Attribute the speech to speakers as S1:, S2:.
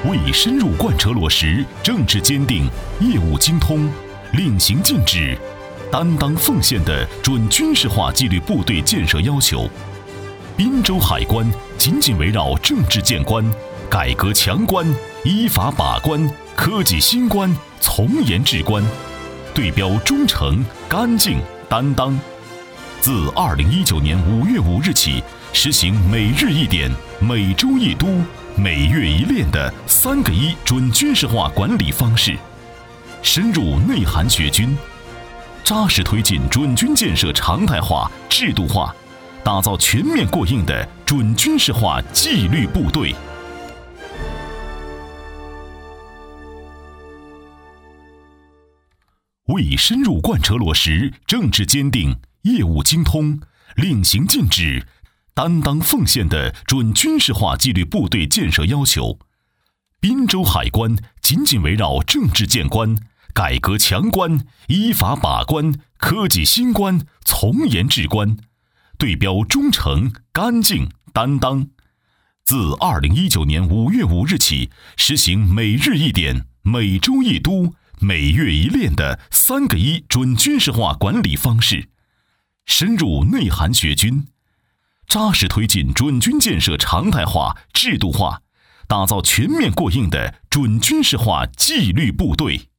S1: 为深入贯彻落实政治坚定、业务精通、令行禁止、担当奉献的准军事化纪律部队建设要求，滨州海关紧紧围绕政治建关、改革强关、依法把关、科技兴关、从严治关，对标忠诚、干净、担当。自2019年5月5日起，实行每日一点、每周一督、每月一练的3个1准军事化管理方式，深入内涵学军，扎实推进准军建设常态化、制度化，打造全面过硬的准军事化纪律部队。为深入贯彻落实政治坚定、业务精通、令行禁止、担当奉献的准军事化纪律部队建设要求，滨州海关紧紧围绕政治建关、改革强关、依法把关、科技兴关、从严治关，对标忠诚、干净、担当。自2019年5月5日起，实行每日一点、每周一督、每月一练的3个1准军事化管理方式，深入内涵学军，扎实推进准军建设常态化、制度化，打造全面过硬的准军事化纪律部队。